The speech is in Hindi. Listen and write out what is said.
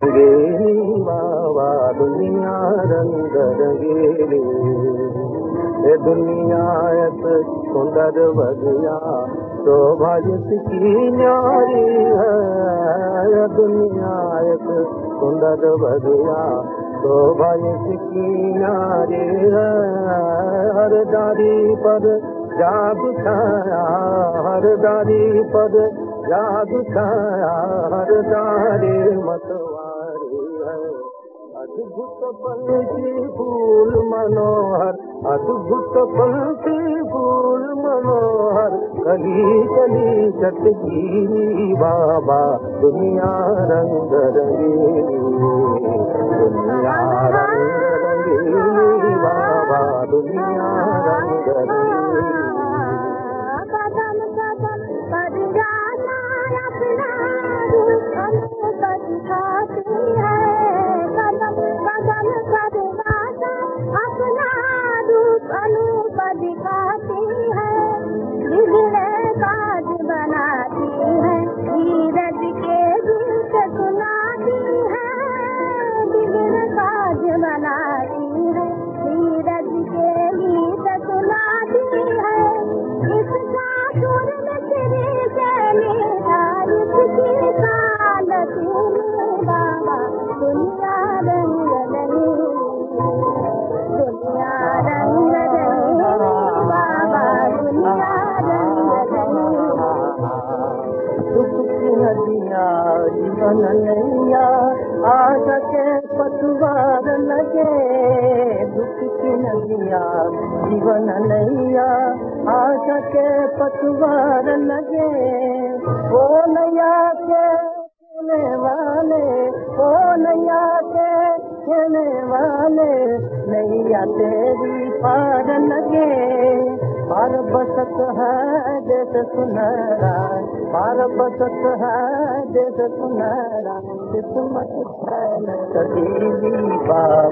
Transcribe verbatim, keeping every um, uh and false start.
रंगेली बाबा दुनिया रंग रंगेली ये दुनिया एक सुंदर बगिया शोभा जिसकी न्यारी है ये दुनिया एक सुंदर बगिया शोभा जिसकी न्यारी है हर डाली पर जादू छाया हर डाली पर जादू छाया हर डाली मतवारी है अद्भुत पंछी फूल मनोहर अद्भुत पंछी फूल मनोहर कली कली चटकी बाबा दुनिया रंग रंगीली दुनिया रंग रंगीली बाबा दुनिया रंग रंगीली कदम कदम पर जाना अपना रूप अनूठा दिखाती है कदम कदम पर जाना अपना रूप अनूठा दिखाती है बिगड़े काज बनाती है धीरज के गीत सुनाती है बिगड़े काज बनाती है धीरज के गीत सुनाती है इसका सुर में तेरे चले तारीफ की कालती बाबा दुनिया रंग रंगीली दुनिया रंग रंगीली बाबा दुनिया रंग रंगीली दुख की नदिया जीवन नैया आशा के पतवार लगे दुख की नदिया जीवन नैया आशा के पतवार लगे ओ नैया के खेने वाले ओ नैया के खेने वाले नैया तेरी पार लगे पार बसत है देश सुनहरा पार बसत है देश सुनहरा किस्मत है कभी भी पार